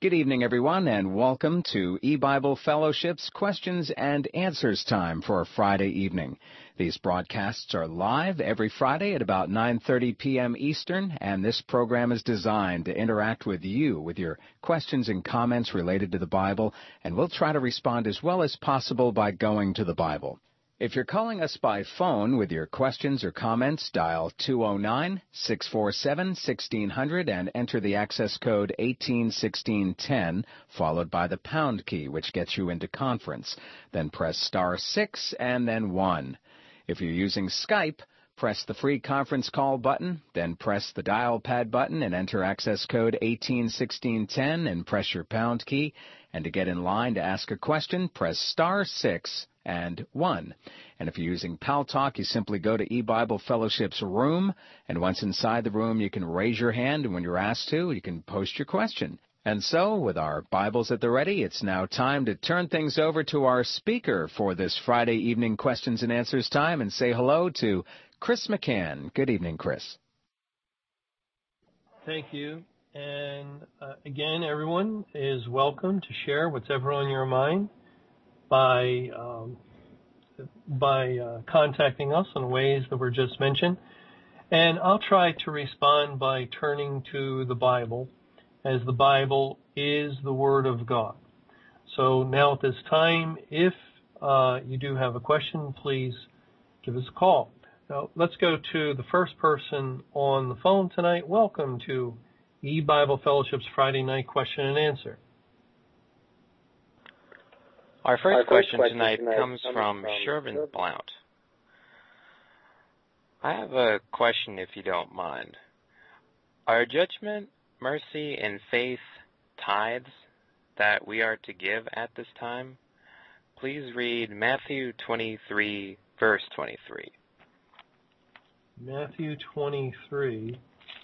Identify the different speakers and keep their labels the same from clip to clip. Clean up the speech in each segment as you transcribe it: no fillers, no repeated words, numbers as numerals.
Speaker 1: Good evening, everyone, and welcome to E-Bible Fellowship's Questions and Answers time for Friday evening. These broadcasts are live every Friday at about 9:30 p.m. Eastern, and this program is designed to interact with you with your questions and comments related to the Bible, and we'll try to respond as well as possible by going to the Bible. If you're calling us by phone with your questions or comments, dial 209-647-1600 and enter the access code 181610, followed by the pound key, which gets you into conference. Then press star 6 and then 1. If you're using Skype, press the free conference call button, then press the dial pad button and enter access code 181610 and press your pound key. And to get in line to ask a question, press star 6 and 1. And if you're using Paltalk, you simply go to E-Bible Fellowship's room, and once inside the room, you can raise your hand, and when you're asked to, you can post your question. And so, with our Bibles at the ready, it's now time to turn things over to our speaker for this Friday evening questions and answers time and say hello to Chris McCann. Good evening, Chris.
Speaker 2: Thank you. And again, everyone is welcome to share what's ever on your mind by contacting us in ways that were just mentioned. And I'll try to respond by turning to the Bible, as the Bible is the Word of God. So now at this time, if you do have a question, please give us a call. Now, let's go to the first person on the phone tonight. Welcome to E-Bible Fellowship's Friday night question and answer.
Speaker 3: Our first question tonight comes from Shervin Blount. I have a question, if you don't mind. Are judgment, mercy, and faith tithes that we are to give at this time? Please read Matthew 23, verse 23.
Speaker 2: Matthew 23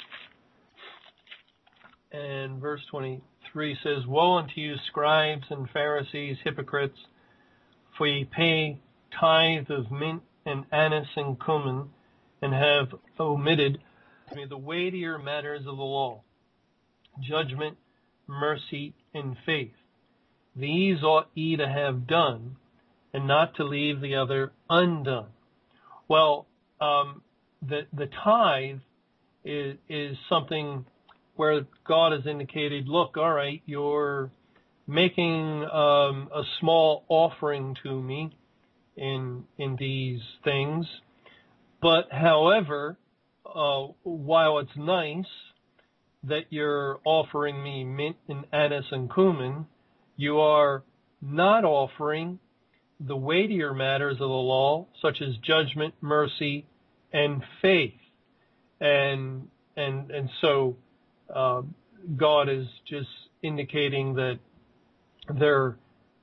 Speaker 2: and verse 23 says, "Woe unto you, scribes and Pharisees, hypocrites, for ye pay tithe of mint and anise and cumin, and have omitted the weightier matters of the law, judgment, mercy, and faith. These ought ye to have done, and not to leave the other undone." Well, the tithe is something where God has indicated, look, all right, you're making a small offering to me in these things, but however, while it's nice that you're offering me mint and anise and cumin, you are not offering the weightier matters of the law, such as judgment, mercy, and faith. And so God is just indicating that they're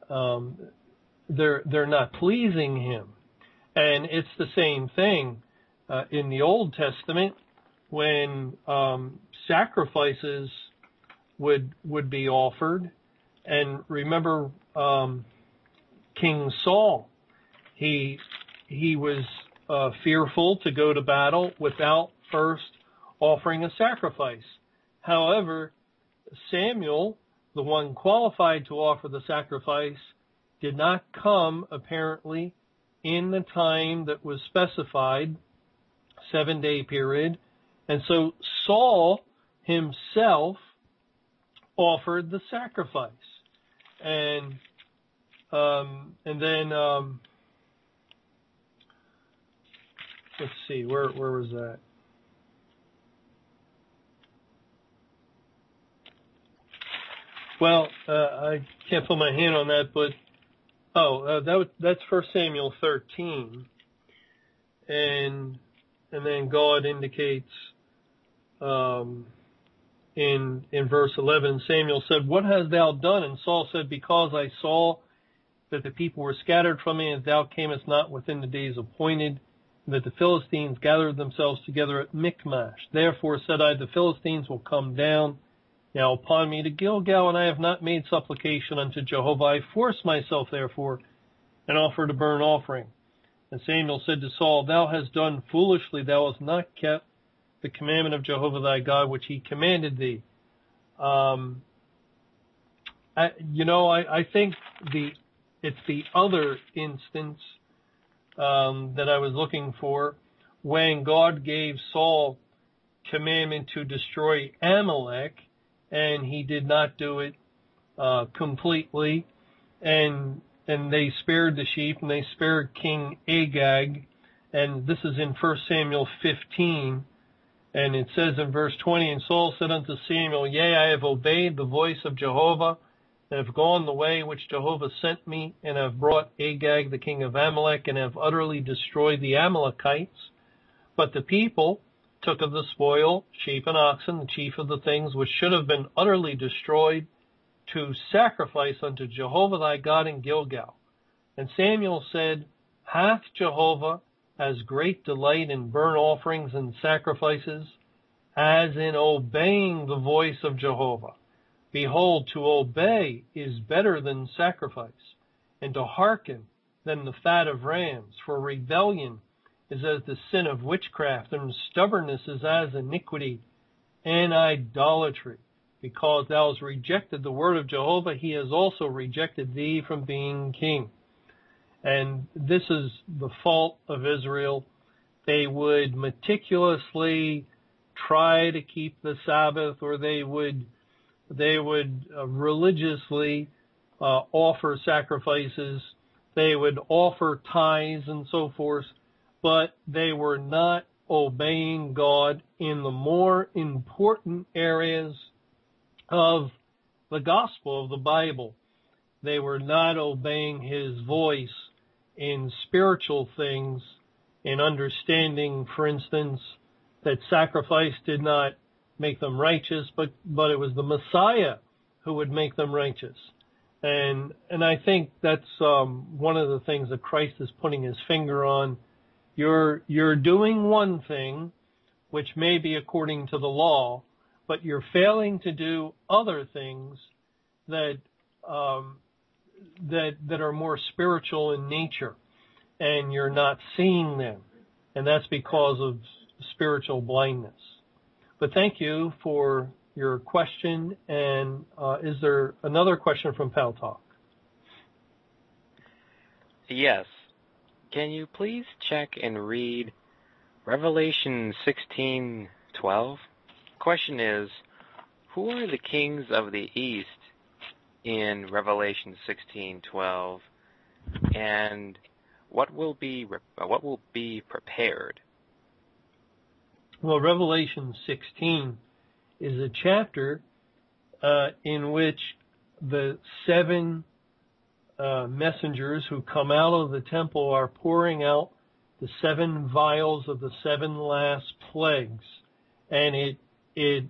Speaker 2: not pleasing Him. And it's the same thing in the Old Testament when sacrifices would be offered. And remember King Saul, he was fearful to go to battle without first offering a sacrifice. However, Samuel, the one qualified to offer the sacrifice, did not come apparently in the time that was specified, 7-day period, and so Saul himself offered the sacrifice. And then let's see, where was that? Well, I can't put my hand on that, but that's 1 Samuel 13, and then God indicates in verse 11, Samuel said, "What hast thou done?" And Saul said, "Because I saw that the people were scattered from me, and thou camest not within the days appointed, and that the Philistines gathered themselves together at Michmash. Therefore said I, the Philistines will come down now upon me to Gilgal, and I have not made supplication unto Jehovah. I forced myself, therefore, and offered a burnt offering." And Samuel said to Saul, "Thou hast done foolishly. Thou hast not kept the commandment of Jehovah thy God, which he commanded thee." I think it's the other instance that I was looking for when God gave Saul commandment to destroy Amalek, and he did not do it completely, and they spared the sheep, and they spared King Agag, and this is in 1 Samuel 15, and it says in verse 20, and Saul said unto Samuel, Yea, I have obeyed the voice of Jehovah, and have gone the way which Jehovah sent me, and have brought Agag the king of Amalek, and have utterly destroyed the Amalekites. But the people took of the spoil, sheep and oxen, the chief of the things which should have been utterly destroyed, to sacrifice unto Jehovah thy God in Gilgal. And Samuel said, Hath Jehovah as great delight in burnt offerings and sacrifices as in obeying the voice of Jehovah? Behold, to obey is better than sacrifice, and to hearken than the fat of rams. For rebellion is as the sin of witchcraft, and stubbornness is as iniquity and idolatry. Because thou hast rejected the word of Jehovah, he has also rejected thee from being king. And this is the fault of Israel. They would meticulously try to keep the Sabbath, or they would religiously offer sacrifices. They would offer tithes and so forth, but they were not obeying God in the more important areas of the gospel of the Bible. They were not obeying his voice in spiritual things, in understanding, for instance, that sacrifice did not make them righteous, but it was the Messiah who would make them righteous. And I think that's one of the things that Christ is putting his finger on. You're doing one thing, which may be according to the law, but you're failing to do other things that are more spiritual in nature, and you're not seeing them, and that's because of spiritual blindness. But thank you for your question, and is there another question from Pal Talk?
Speaker 3: Yes. Can you please check and read Revelation 16:12? Question is, who are the kings of the east in Revelation 16:12, and what will be prepared?
Speaker 2: Well, Revelation 16 is a chapter in which the seven messengers who come out of the temple are pouring out the seven vials of the seven last plagues, and it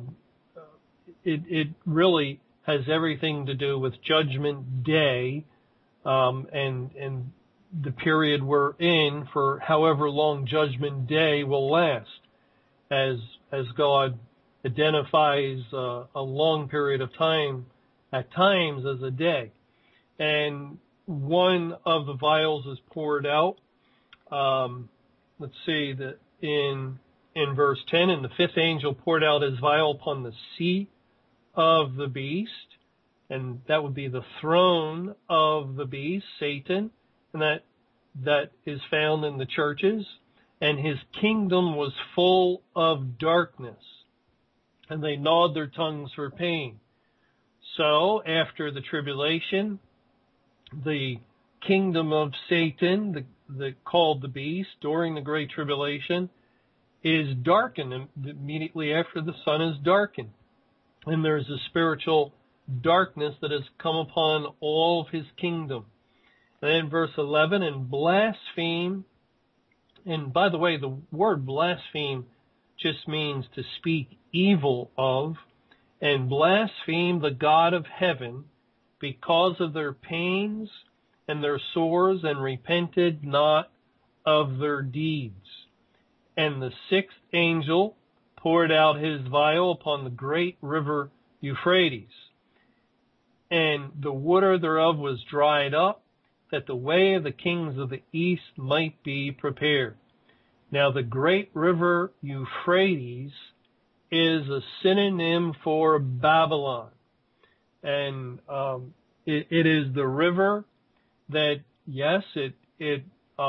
Speaker 2: really has everything to do with Judgment Day, and the period we're in for however long Judgment Day will last, as God identifies a long period of time at times as a day. And one of the vials is poured out. Let's see that in verse 10, and the fifth angel poured out his vial upon the seat of the beast, and that would be the throne of the beast, Satan, and that is found in the churches. And his kingdom was full of darkness, and they gnawed their tongues for pain. So after the tribulation, the kingdom of Satan, called the beast, during the Great Tribulation, is darkened immediately after the sun is darkened. And there's a spiritual darkness that has come upon all of his kingdom. And then verse 11, and blaspheme. And by the way, the word blaspheme just means to speak evil of, and blaspheme the God of heaven because of their pains and their sores, and repented not of their deeds. And the sixth angel poured out his vial upon the great river Euphrates, and the water thereof was dried up, that the way of the kings of the east might be prepared. Now the great river Euphrates is a synonym for Babylon. And it is the river that, yes, it is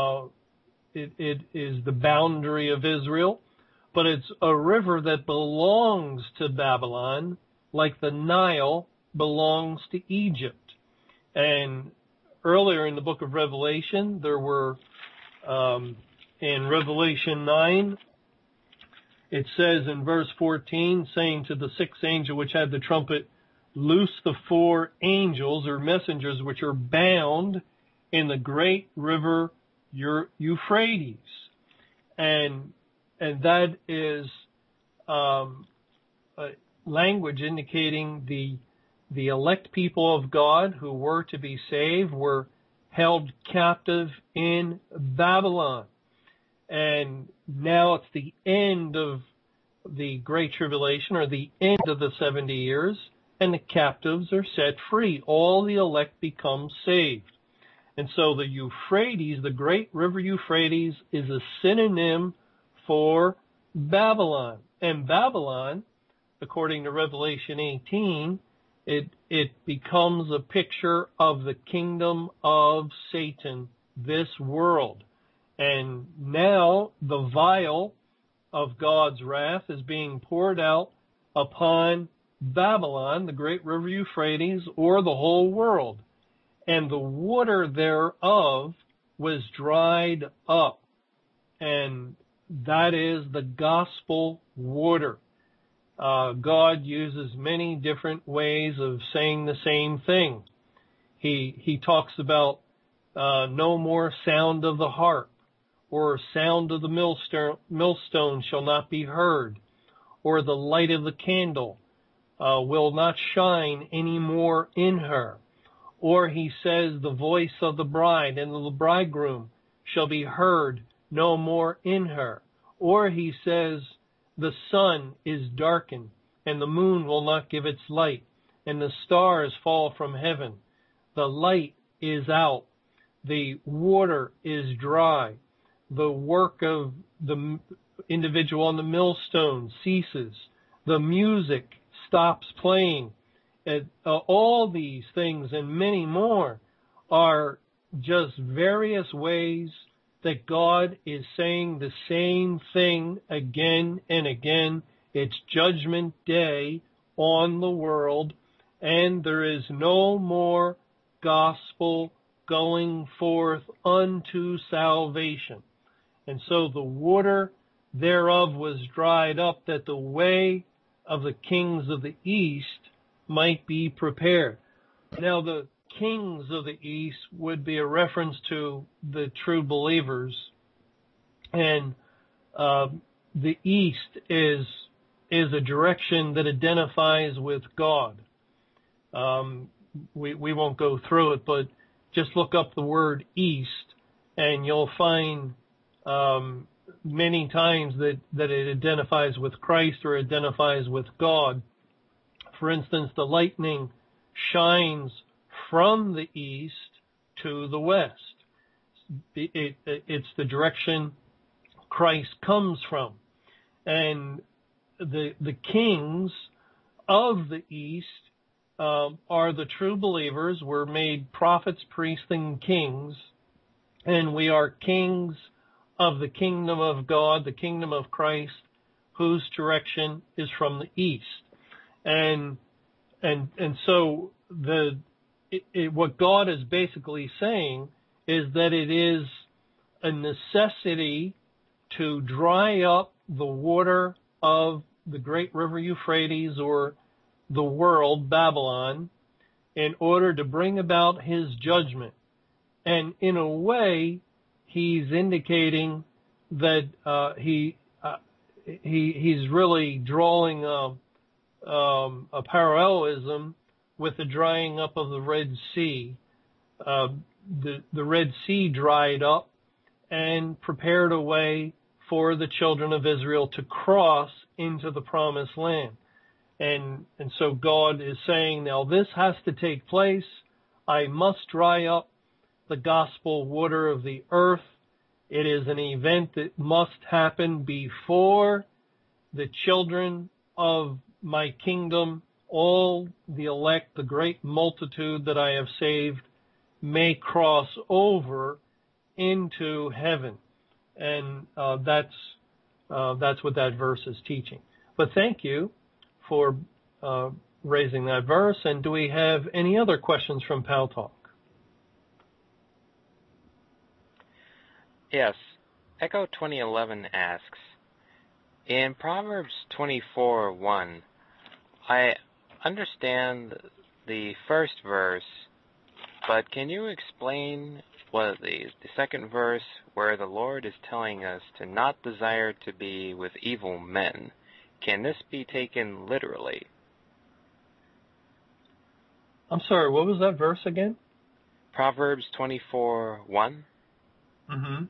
Speaker 2: the boundary of Israel, but it's a river that belongs to Babylon, like the Nile belongs to Egypt. And earlier in the book of Revelation, there were, in Revelation 9, it says in verse 14, saying to the sixth angel which had the trumpet, loose the four angels or messengers which are bound in the great river Euphrates. And that is language indicating the elect people of God who were to be saved were held captive in Babylon. And now it's the end of the Great Tribulation, or the end of the 70 years, and the captives are set free. All the elect become saved. And so the Euphrates, the great river Euphrates, is a synonym for Babylon. And Babylon, according to Revelation 18, it becomes a picture of the kingdom of Satan, this world. And now the vial of God's wrath is being poured out upon Babylon, the great river Euphrates, or the whole world. And the water thereof was dried up. And that is the gospel water. God uses many different ways of saying the same thing. He talks about no more sound of the harp, or sound of the millstone shall not be heard, or the light of the candle will not shine any more in her. Or he says the voice of the bride and of the bridegroom shall be heard no more in her. Or he says the sun is darkened and the moon will not give its light, and the stars fall from heaven. The light is out. The water is dry. The work of the individual on the millstone ceases. The music stops playing. All these things and many more are just various ways that God is saying the same thing again and again. It's Judgment Day on the world, and there is no more gospel going forth unto salvation. And so the water thereof was dried up, that the way of the kings of the east might be prepared. Now the kings of the east would be a reference to the true believers, and the east is a direction that identifies with God. We won't go through it, but just look up the word east, and you'll find many times that it identifies with Christ or identifies with God. For instance, the lightning shines from the east to the west. It's the direction Christ comes from. And the kings of the east are the true believers. We're made prophets, priests, and kings. And we are kings of the kingdom of God, the kingdom of Christ, whose direction is from the east. And so what God is basically saying is that it is a necessity to dry up the water of the great river Euphrates, or the world, Babylon, in order to bring about his judgment. And in a way, he's indicating that he's really drawing a parallelism with the drying up of the Red Sea. The Red Sea dried up and prepared a way for the children of Israel to cross into the promised land. And so God is saying, now this has to take place. I must dry up the gospel water of the earth. It is an event that must happen before the children of my kingdom all the elect, the great multitude that I have saved, may cross over into heaven. And that's what that verse is teaching. But thank you for raising that verse. And do we have any other questions from Pal Talk?
Speaker 3: Yes. Echo 2011 asks, in Proverbs 24:1, I understand the first verse, but can you explain what the second verse where the Lord is telling us to not desire to be with evil men? Can this be taken literally?
Speaker 2: I'm sorry, what was that verse again?
Speaker 3: Proverbs 24:1.
Speaker 2: Mm-hmm.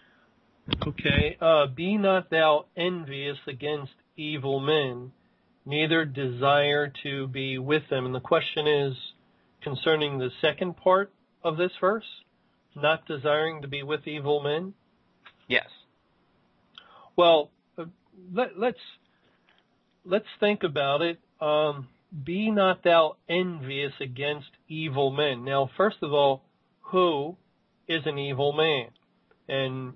Speaker 2: Okay. Be not thou envious against evil men, neither desire to be with them. And the question is concerning the second part of this verse, not desiring to be with evil men?
Speaker 3: Yes.
Speaker 2: Well, let's think about it. Be not thou envious against evil men. Now, first of all, who is an evil man? And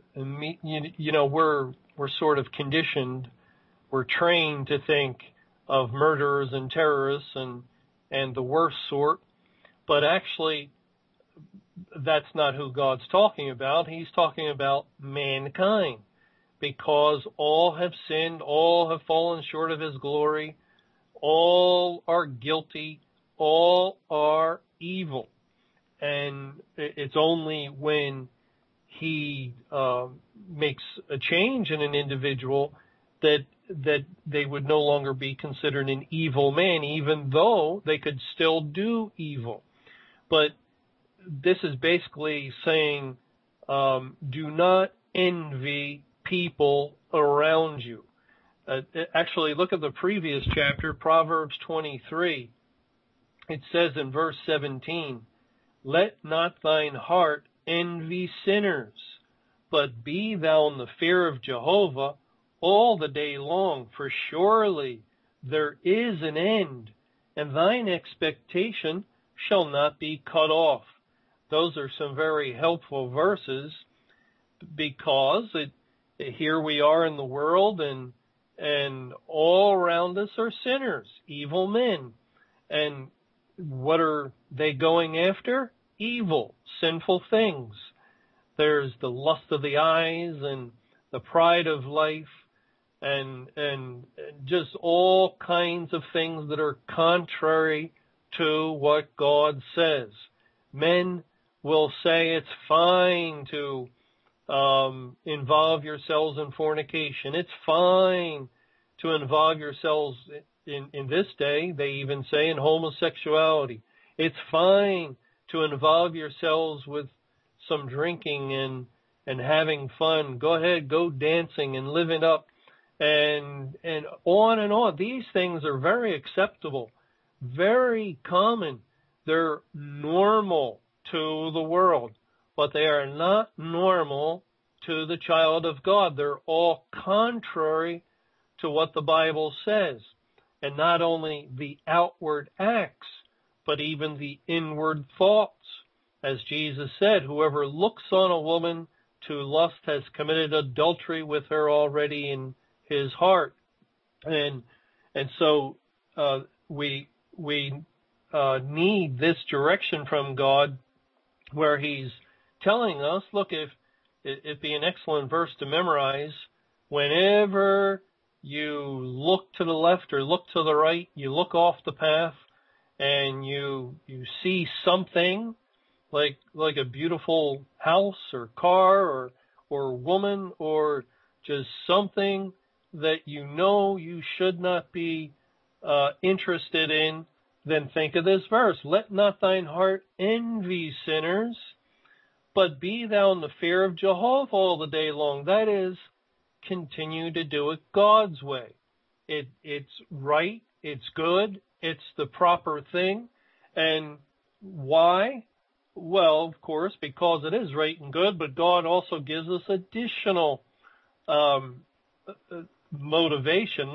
Speaker 2: we're sort of conditioned, we're trained to think of murderers and terrorists and the worst sort, but actually that's not who God's talking about. He's talking about mankind, because all have sinned, all have fallen short of His glory, all are guilty, all are evil. And it's only when He makes a change in an individual that they would no longer be considered an evil man, even though they could still do evil. But this is basically saying, do not envy people around you. Actually, look at the previous chapter, Proverbs 23. It says in verse 17, let not thine heart envy sinners, but be thou in the fear of Jehovah all the day long, for surely there is an end, and thine expectation shall not be cut off. Those are some very helpful verses, because here we are in the world, and all around us are sinners, evil men. And what are they going after? Evil, sinful things. There's the lust of the eyes and the pride of life, and just all kinds of things that are contrary to what God says. Men will say it's fine to involve yourselves in fornication. It's fine to involve yourselves in this day, they even say, in homosexuality. It's fine to involve yourselves with some drinking and having fun. Go ahead, go dancing and living up, and on and on. These things are very acceptable, very common. They're normal to the world, but they are not normal to the child of God. They're all contrary to what the Bible says. And not only the outward acts, but even the inward thoughts. As Jesus said, whoever looks on a woman to lust has committed adultery with her already in his heart. And so we need this direction from God, where He's telling us, look, if it'd be an excellent verse to memorize, whenever you look to the left or look to the right, you look off the path, and you see something like a beautiful house or car or woman, or just something that you should not be interested in, then think of this verse. Let not thine heart envy sinners, but be thou in the fear of Jehovah all the day long. That is, continue to do it God's way. It's right, it's good, it's the proper thing. And why? Well, of course, because it is right and good, but God also gives us additional motivation,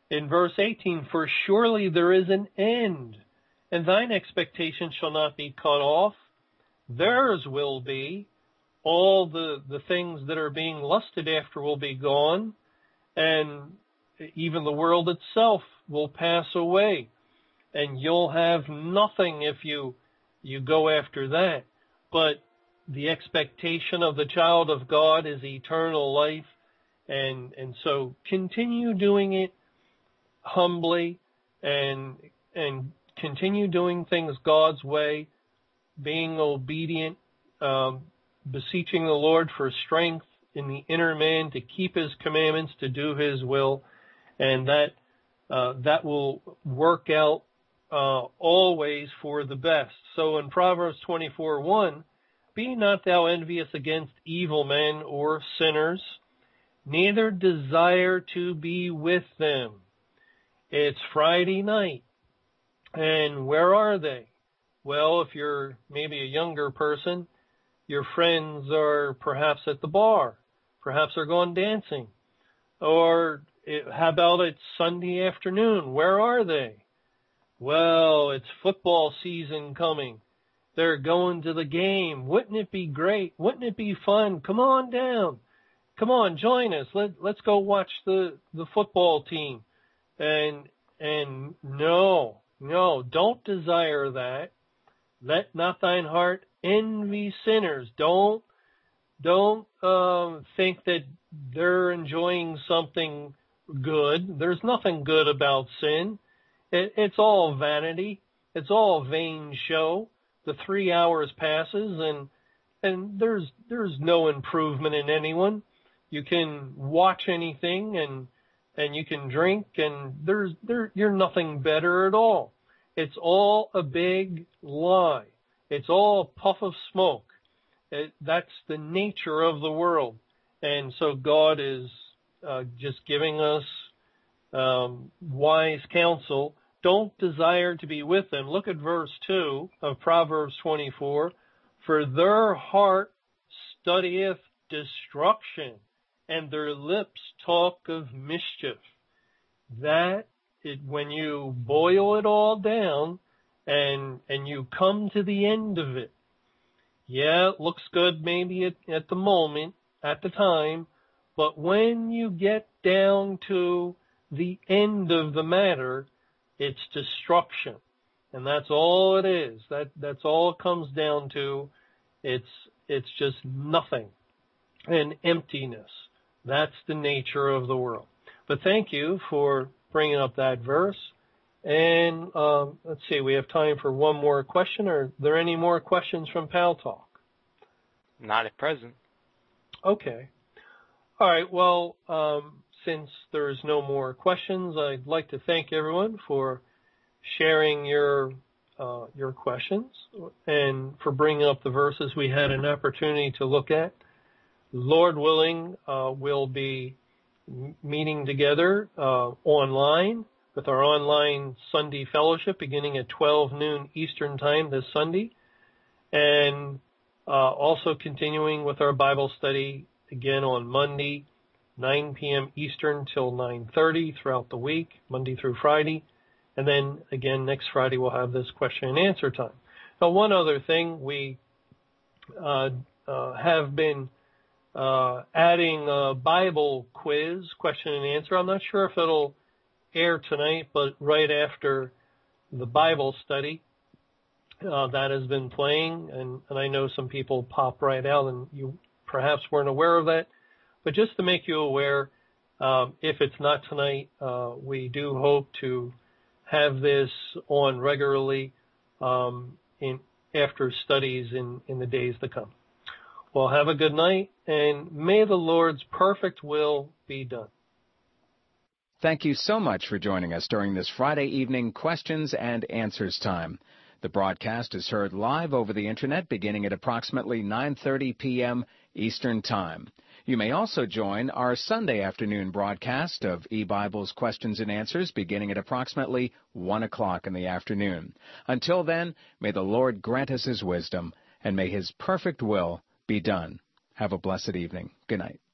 Speaker 2: In verse 18, for surely there is an end, and thine expectation shall not be cut off. Theirs will be. All the things that are being lusted after will be gone, and even the world itself will pass away, and you'll have nothing if you go after that. But the expectation of the child of God is eternal life, and so continue doing it humbly, and continue doing things God's way, being obedient, beseeching the Lord for strength in the inner man to keep His commandments, to do His will, and that will work out always for the best. So in Proverbs 24:1, be not thou envious against evil men or sinners, neither desire to be with them. It's Friday night, and where are they? Well, if you're maybe a younger person, your friends are perhaps at the bar, perhaps they're going dancing, or how about it's Sunday afternoon? Where are they? Well, it's football season coming. They're going to the game. Wouldn't it be great? Wouldn't it be fun? Come on down. Come on, join us. Let's go watch the football team. And no, don't desire that. Let not thine heart envy sinners. Don't think that they're enjoying something good. There's nothing good about sin. It's all vanity. It's all vain show. The 3 hours passes, and there's no improvement in anyone. You can watch anything, and you can drink, and you're nothing better at all. It's all a big lie. It's all a puff of smoke. That's the nature of the world. And so God is just giving us wise counsel. Don't desire to be with them. Look at verse 2 of Proverbs 24. For their heart studieth destruction, and their lips talk of mischief. When you boil it all down and you come to the end of it, yeah, it looks good maybe at the moment, at the time, but when you get down to the end of the matter, it's destruction. And that's all it is. That's all it comes down to. It's just nothing and emptiness. That's the nature of the world. But thank you for bringing up that verse. And let's see, we have time for one more question. Are there any more questions from Pal Talk?
Speaker 3: Not at present.
Speaker 2: Okay. All right. Well, since there's no more questions, I'd like to thank everyone for sharing your questions and for bringing up the verses we had an opportunity to look at. Lord willing, we'll be meeting together online with our online Sunday fellowship beginning at 12 noon Eastern Time this Sunday, and also continuing with our Bible study again on Monday, 9 p.m. Eastern till 9:30 throughout the week, Monday through Friday. And then again next Friday we'll have this question and answer time. Now, one other thing, we have been adding a Bible quiz, question and answer. I'm not sure if it'll air tonight, but right after the Bible study, that has been playing, and I know some people pop right out, and you perhaps weren't aware of that. But just to make you aware, if it's not tonight, we do hope to have this on regularly after studies in the days to come. Well, have a good night, and may the Lord's perfect will be done.
Speaker 1: Thank you so much for joining us during this Friday evening questions and answers time. The broadcast is heard live over the Internet beginning at approximately 9:30 p.m. Eastern Time. You may also join our Sunday afternoon broadcast of eBible's Questions and Answers beginning at approximately 1 o'clock in the afternoon. Until then, may the Lord grant us His wisdom, and may His perfect will be done. Have a blessed evening. Good night.